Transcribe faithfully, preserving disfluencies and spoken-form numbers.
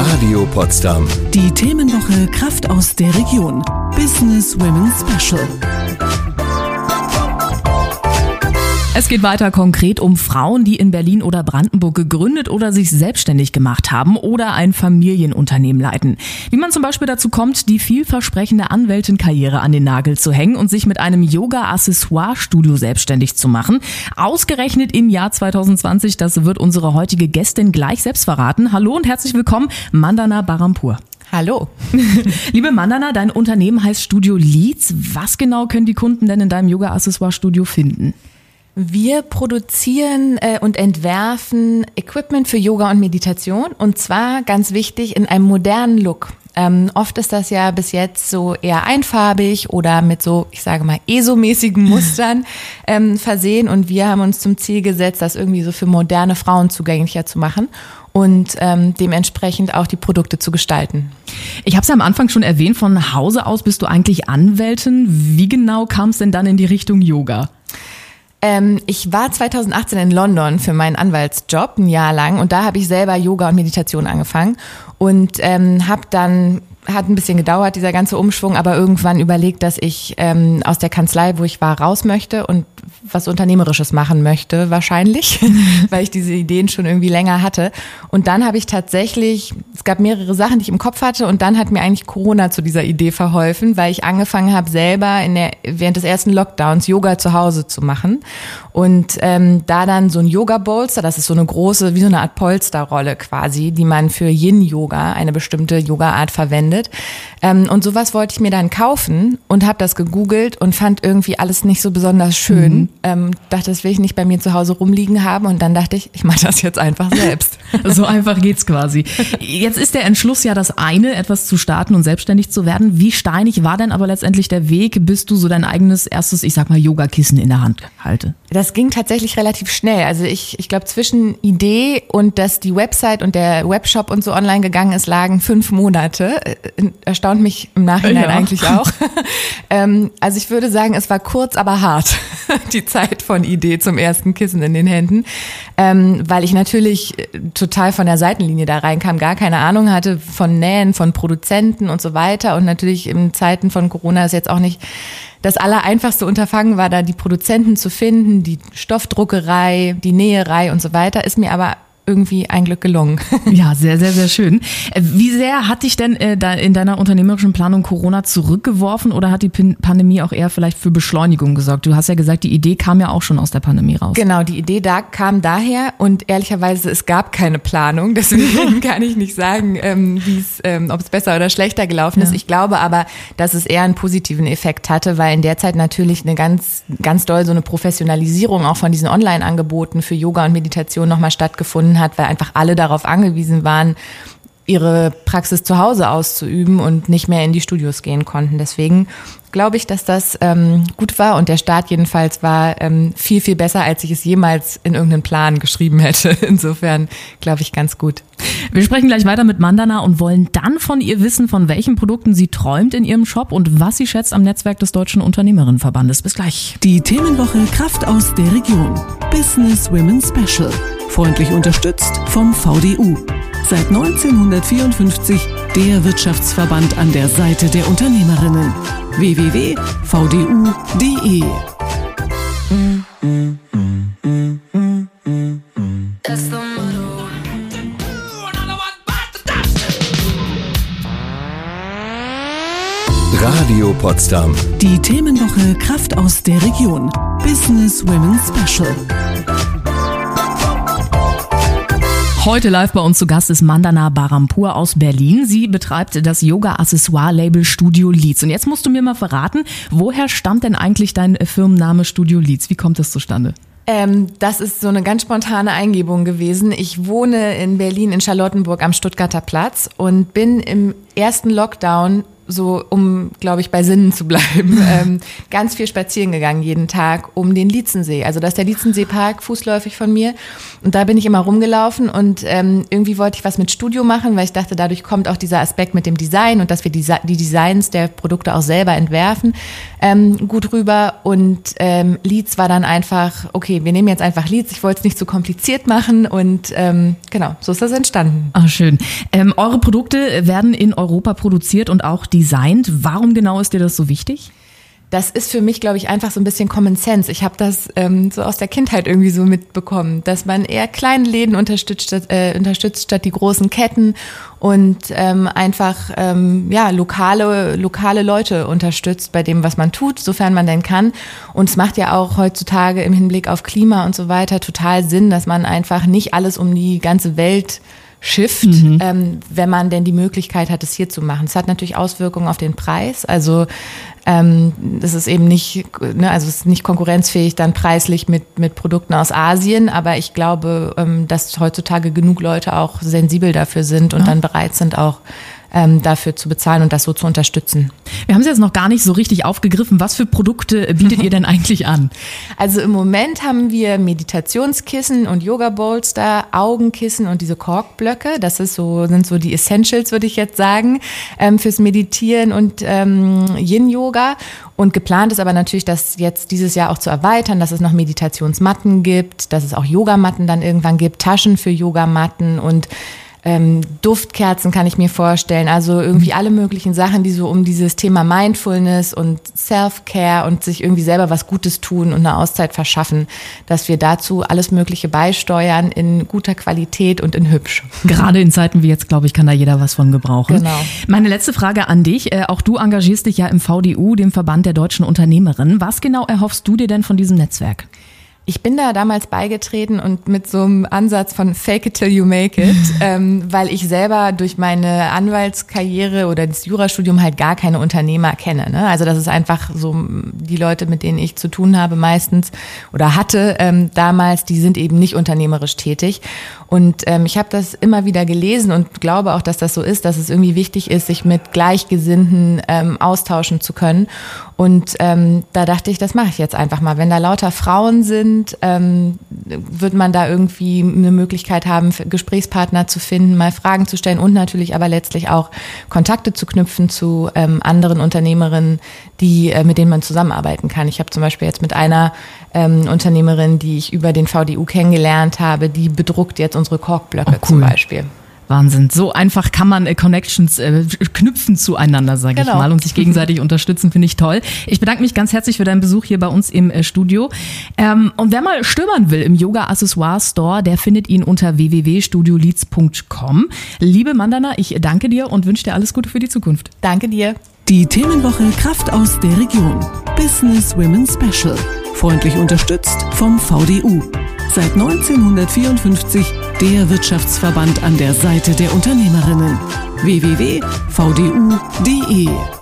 Radio Potsdam. Die Themenwoche Kraft aus der Region. Business Women Special. Es geht weiter konkret um Frauen, die in Berlin oder Brandenburg gegründet oder sich selbstständig gemacht haben oder ein Familienunternehmen leiten. Wie man zum Beispiel dazu kommt, die vielversprechende Anwältin-Karriere an den Nagel zu hängen und sich mit einem Yoga-Accessoire-Studio selbstständig zu machen. Ausgerechnet im Jahr zwanzig zwanzig, das wird unsere heutige Gästin gleich selbst verraten. Hallo und herzlich willkommen, Mandana Barampur. Hallo. Liebe Mandana, dein Unternehmen heißt Studio Leeds. Was genau können die Kunden denn in deinem Yoga-Accessoire-Studio finden? Wir produzieren äh, und entwerfen Equipment für Yoga und Meditation und zwar ganz wichtig in einem modernen Look. Ähm, oft ist das ja bis jetzt so eher einfarbig oder mit so, ich sage mal, E S O-mäßigen Mustern ähm, versehen und wir haben uns zum Ziel gesetzt, das irgendwie so für moderne Frauen zugänglicher zu machen und ähm, dementsprechend auch die Produkte zu gestalten. Ich habe es ja am Anfang schon erwähnt, von Hause aus bist du eigentlich Anwältin. Wie genau kam es denn dann in die Richtung Yoga? Ähm, ich war zwanzig achtzehn in London für meinen Anwaltsjob, ein Jahr lang, und da habe ich selber Yoga und Meditation angefangen und ähm, habe dann, hat ein bisschen gedauert, dieser ganze Umschwung, aber irgendwann überlegt, dass ich ähm, aus der Kanzlei, wo ich war, raus möchte und was Unternehmerisches machen möchte, wahrscheinlich, weil ich diese Ideen schon irgendwie länger hatte. Und dann habe ich tatsächlich, es gab mehrere Sachen, die ich im Kopf hatte und dann hat mir eigentlich Corona zu dieser Idee verholfen, weil ich angefangen habe, selber in der, während des ersten Lockdowns Yoga zu Hause zu machen und ähm, da dann so ein Yoga-Bolster, das ist so eine große, wie so eine Art Polsterrolle quasi, die man für Yin-Yoga, eine bestimmte Yoga-Art verwendet. Ähm, und sowas wollte ich mir dann kaufen und habe das gegoogelt und fand irgendwie alles nicht so besonders schön. Mhm. Ähm, dachte, das will ich nicht bei mir zu Hause rumliegen haben und dann dachte ich, ich mache das jetzt einfach selbst. So einfach geht's quasi. Jetzt ist der Entschluss ja das eine, etwas zu starten und selbstständig zu werden. Wie steinig war denn aber letztendlich der Weg, bis du so dein eigenes erstes, ich sag mal, Yoga-Kissen in der Hand halte? Das ging tatsächlich relativ schnell. Also ich, ich glaube, zwischen Idee und dass die Website und der Webshop und so online gegangen ist, lagen fünf Monate. Erstaunt mich im Nachhinein ja. eigentlich auch. ähm, also ich würde sagen, es war kurz, aber hart, die Zeit von Idee zum ersten Kissen in den Händen, ähm, weil ich natürlich total von der Seitenlinie da reinkam, gar keine Ahnung hatte von Nähen, von Produzenten und so weiter und natürlich in Zeiten von Corona ist jetzt auch nicht das allereinfachste Unterfangen war, da die Produzenten zu finden, die Stoffdruckerei, die Näherei und so weiter, ist mir aber irgendwie ein Glück gelungen. Ja, sehr, sehr, sehr schön. Wie sehr hat dich denn äh, da in deiner unternehmerischen Planung Corona zurückgeworfen oder hat die P- Pandemie auch eher vielleicht für Beschleunigung gesorgt? Du hast ja gesagt, die Idee kam ja auch schon aus der Pandemie raus. Genau, die Idee da kam daher und ehrlicherweise, es gab keine Planung, deswegen kann ich nicht sagen, ähm, wie es, ähm, ob es besser oder schlechter gelaufen ist. Ja. Ich glaube aber, dass es eher einen positiven Effekt hatte, weil in der Zeit natürlich eine ganz, ganz doll so eine Professionalisierung auch von diesen Online-Angeboten für Yoga und Meditation nochmal stattgefunden hat, weil einfach alle darauf angewiesen waren, ihre Praxis zu Hause auszuüben und nicht mehr in die Studios gehen konnten. Deswegen glaube ich, dass das ähm, gut war und der Start jedenfalls war ähm, viel, viel besser, als ich es jemals in irgendeinen Plan geschrieben hätte. Insofern glaube ich ganz gut. Wir sprechen gleich weiter mit Mandana und wollen dann von ihr wissen, von welchen Produkten sie träumt in ihrem Shop und was sie schätzt am Netzwerk des Deutschen Unternehmerinnenverbandes. Bis gleich. Die Themenwoche Kraft aus der Region. Business Women Special. Freundlich unterstützt vom V D U. Seit neunzehnhundertvierundfünfzig der Wirtschaftsverband an der Seite der Unternehmerinnen. w w w punkt v d u punkt d e Radio Potsdam. Die Themenwoche Kraft aus der Region. Business Women Special. Heute live bei uns zu Gast ist Mandana Barampur aus Berlin. Sie betreibt das Yoga-Accessoire-Label Studio Leeds. Und jetzt musst du mir mal verraten, woher stammt denn eigentlich dein Firmenname Studio Leeds? Wie kommt das zustande? Ähm, das ist so eine ganz spontane Eingebung gewesen. Ich wohne in Berlin in Charlottenburg am Stuttgarter Platz und bin im ersten Lockdown so, um, glaube ich, bei Sinnen zu bleiben, ähm, ganz viel spazieren gegangen jeden Tag um den Lietzensee. Also das ist der Lietzensee-Park, fußläufig von mir. Und da bin ich immer rumgelaufen und ähm, irgendwie wollte ich was mit Studio machen, weil ich dachte, dadurch kommt auch dieser Aspekt mit dem Design und dass wir die, die Designs der Produkte auch selber entwerfen, ähm, gut rüber. Und ähm, Lietz war dann einfach, okay, wir nehmen jetzt einfach Lietz. Ich wollte es nicht zu kompliziert machen und ähm, genau, so ist das entstanden. Ah, schön. Ähm, eure Produkte werden in Europa produziert und auch designt. Warum genau ist dir das so wichtig? Das ist für mich, glaube ich, einfach so ein bisschen Common Sense. Ich habe das ähm, so aus der Kindheit irgendwie so mitbekommen, dass man eher kleine Läden unterstützt statt, äh, unterstützt statt die großen Ketten und ähm, einfach ähm, ja lokale lokale Leute unterstützt bei dem, was man tut, sofern man denn kann. Und es macht ja auch heutzutage im Hinblick auf Klima und so weiter total Sinn, dass man einfach nicht alles um die ganze Welt schifft, mhm. ähm, wenn man denn die Möglichkeit hat, es hier zu machen. Es hat natürlich Auswirkungen auf den Preis. Also ähm, das ist eben nicht, ne, also es ist nicht konkurrenzfähig dann preislich mit mit Produkten aus Asien. Aber ich glaube, ähm, dass heutzutage genug Leute auch sensibel dafür sind und ja. dann bereit sind auch ähm, dafür zu bezahlen und das so zu unterstützen. Wir haben es jetzt noch gar nicht so richtig aufgegriffen. Was für Produkte bietet ihr denn eigentlich an? Also im Moment haben wir Meditationskissen und Yoga-Bolster, Augenkissen und diese Korkblöcke. Das ist so, sind so die Essentials, würde ich jetzt sagen, ähm, fürs Meditieren und ähm, Yin-Yoga. Und geplant ist aber natürlich, das jetzt dieses Jahr auch zu erweitern, dass es noch Meditationsmatten gibt, dass es auch Yogamatten dann irgendwann gibt, Taschen für Yogamatten und Ähm, Duftkerzen kann ich mir vorstellen, also irgendwie alle möglichen Sachen, die so um dieses Thema Mindfulness und Self-Care und sich irgendwie selber was Gutes tun und eine Auszeit verschaffen, dass wir dazu alles Mögliche beisteuern in guter Qualität und in hübsch. Gerade in Zeiten wie jetzt, glaube ich, kann da jeder was von gebrauchen. Genau. Meine letzte Frage an dich, äh, auch du engagierst dich ja im V D U, dem Verband der deutschen Unternehmerinnen. Was genau erhoffst du dir denn von diesem Netzwerk? Ich bin da damals beigetreten und mit so einem Ansatz von fake it till you make it, ähm, weil ich selber durch meine Anwaltskarriere oder das Jurastudium halt gar keine Unternehmer kenne. Ne? Also das ist einfach so, die Leute, mit denen ich zu tun habe meistens oder hatte ähm, damals, die sind eben nicht unternehmerisch tätig. Und ähm, ich habe das immer wieder gelesen und glaube auch, dass das so ist, dass es irgendwie wichtig ist, sich mit Gleichgesinnten ähm, austauschen zu können. Und ähm, da dachte ich, das mache ich jetzt einfach mal. Wenn da lauter Frauen sind, ähm, wird man da irgendwie eine Möglichkeit haben, Gesprächspartner zu finden, mal Fragen zu stellen und natürlich aber letztlich auch Kontakte zu knüpfen zu ähm, anderen Unternehmerinnen, die äh, mit denen man zusammenarbeiten kann. Ich habe zum Beispiel jetzt mit einer ähm, Unternehmerin, die ich über den V D U kennengelernt habe, die bedruckt jetzt unsere Korkblöcke oh, cool. zum Beispiel. Wahnsinn. So einfach kann man äh, Connections äh, knüpfen zueinander, sage genau. ich mal, und sich gegenseitig unterstützen, finde ich toll. Ich bedanke mich ganz herzlich für deinen Besuch hier bei uns im äh, Studio. Ähm, und wer mal stöbern will im Yoga-Accessoire-Store, der findet ihn unter w w w punkt studio lietz punkt com. Liebe Mandana, ich danke dir und wünsche dir alles Gute für die Zukunft. Danke dir. Die Themenwoche Kraft aus der Region. Business Women Special. Freundlich unterstützt vom V D U. Seit neunzehnhundertvierundfünfzig der Wirtschaftsverband an der Seite der Unternehmerinnen. w w w punkt v d u punkt d e